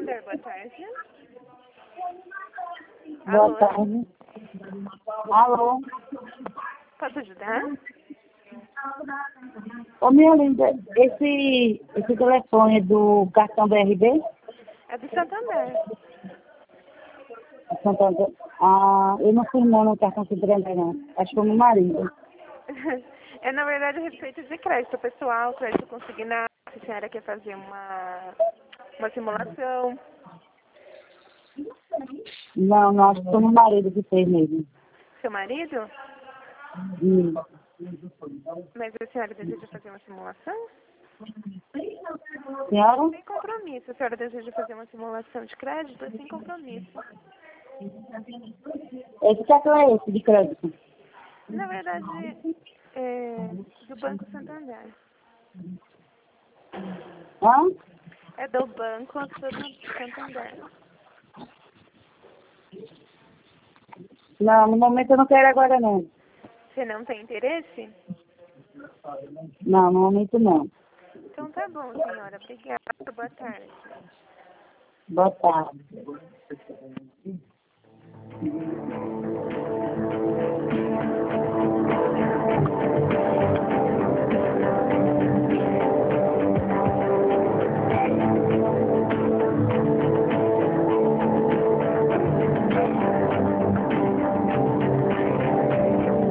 Santander, boa tarde. Boa Alô? tarde. Alô? Posso ajudar? Ô, minha linda, esse telefone é do cartão BRB? É do Santander. Santander. Ah, eu não fui não no cartão Santander, não. Acho que foi meu marido. É, na verdade, a respeito de crédito pessoal, crédito consignado. Se a senhora quer fazer uma simulação. Não, acho que foi meu marido que fez mesmo. Seu marido? Hum. Mas a senhora deseja fazer uma simulação? Senhora? Sem compromisso. A senhora deseja fazer uma simulação de crédito? É sem compromisso. Esse cartão é esse, de crédito? Na verdade, é do Banco Santander. Hã? É do Banco Santander. Não, no momento eu não quero agora, não. Você não tem interesse? Não, no momento não. Então tá bom, senhora. Obrigada. Boa tarde. Boa tarde.